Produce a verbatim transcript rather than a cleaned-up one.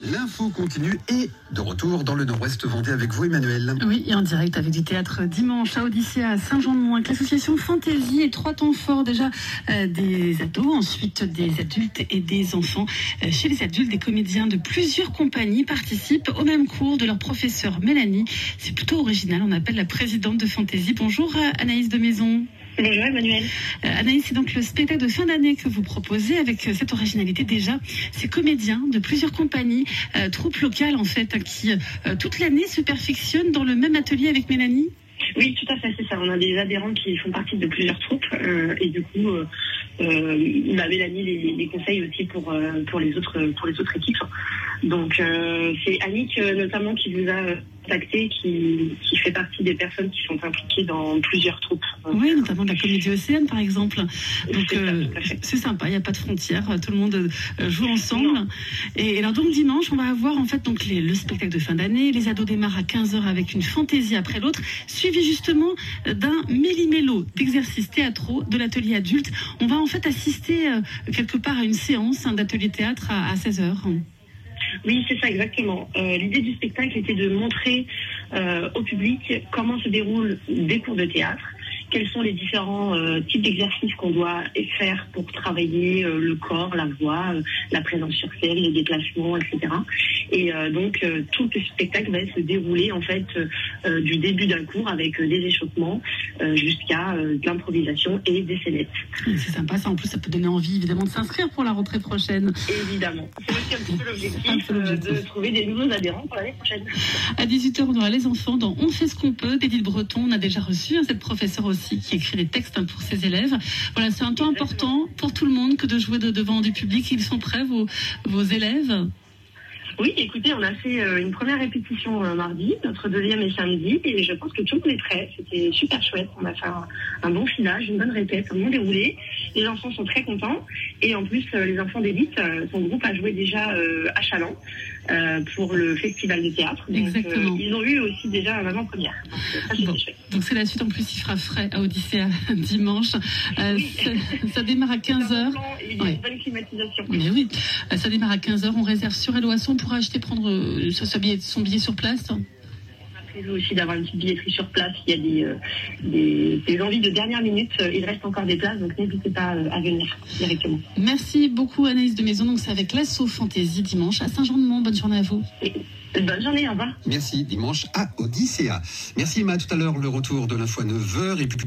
L'info continue et de retour dans le Nord-Ouest Vendée avec vous, Emmanuel. Oui, et en direct avec du théâtre dimanche à Odyssée à Saint-Jean-de-Mont avec l'association Fantaisie et trois temps forts déjà euh, des ados, ensuite des adultes et des enfants. Euh, chez les adultes, des comédiens de plusieurs compagnies participent au même cours de leur professeur Mélanie. C'est plutôt original, on appelle la présidente de Fantaisie. Bonjour Anaïs de Maison. Bonjour Emmanuel. Euh, Anaïs, c'est donc le spectacle de fin d'année que vous proposez avec euh, cette originalité déjà. Ces comédiens de plusieurs compagnies, euh, troupes locales en fait, hein, qui euh, toute l'année se perfectionnent dans le même atelier avec Mélanie. Oui, tout à fait, c'est ça. On a des adhérents qui font partie de plusieurs troupes euh, et du coup, euh, euh, bah, Mélanie les, les conseille aussi pour euh, pour les autres pour les autres équipes. Donc euh, c'est Annick euh, notamment qui vous a contacté, qui qui fait partie des personnes qui sont impliquées dans plusieurs troupes. Oui, notamment de la Comédie Océane par exemple. Donc c'est, euh, c'est sympa, il n'y a pas de frontières, tout le monde euh, joue ensemble. Non. Et alors donc dimanche, on va avoir en fait donc les, le spectacle de fin d'année. Les ados démarrent à quinze heures avec une fantaisie après l'autre, suivi justement d'un méli-mélo d'exercices théâtraux de l'atelier adulte. On va en fait assister euh, quelque part à une séance hein, d'atelier théâtre à, à seize heures. Oui, c'est ça exactement. Euh, l'idée du spectacle était de montrer euh, au public comment se déroulent des cours de théâtre, quels sont les différents euh, types d'exercices qu'on doit faire pour travailler euh, le corps, la voix, euh, la présence sur scène, les déplacements, et cetera. Et euh, donc euh, tout le spectacle va se dérouler en fait euh, du début d'un cours avec euh, des échauffements euh, jusqu'à euh, de l'improvisation et des scénettes. C'est sympa, ça en plus ça peut donner envie évidemment de s'inscrire pour la rentrée prochaine. Évidemment, c'est aussi un petit peu l'objectif euh, de trouver des nouveaux adhérents pour l'année prochaine. À dix-huit heures, on aura les enfants dans On fait ce qu'on peut d'Edith Breton. On a déjà reçu hein, cette professeure aussi qui écrit les textes hein, pour ses élèves. Voilà, c'est un temps important pour tout le monde que de jouer de, devant du public. Ils sont prêts, vos, vos élèves? Oui, écoutez, on a fait euh, une première répétition euh, mardi, notre deuxième est samedi, et je pense que tout le monde est prêt. C'était super chouette. On a fait un, un bon filage, une bonne répète, un bon déroulé. Les enfants sont très contents. Et en plus, euh, les enfants d'élite, euh, son groupe a joué déjà euh, à Châlons euh, pour le festival de théâtre. Donc, exactement. Euh, ils ont eu aussi déjà un avant-première. Donc, ça, c'est bon. chouette. Donc c'est la suite. En plus, il fera frais à Odyssée dimanche. Euh, oui. ça, ça démarre à quinze heures. Et il y a une bonne climatisation. Mais oui, ça démarre à quinze heures. On réserve sur Eloisson pour acheter, prendre euh, son, billet, son billet sur place. On a prévu aussi d'avoir une petite billetterie sur place. Il y a des, euh, des, des envies de dernière minute. Il reste encore des places, donc n'hésitez pas à venir directement. Merci beaucoup Anaïs de Maison. Donc c'est avec l'Asso Fantaisie dimanche à Saint-Jean-de-Mont. Bonne journée à vous. Et bonne journée, au revoir. Merci, dimanche à Odyssée. Merci Emma, tout à l'heure le retour de l'info à neuf heures et puis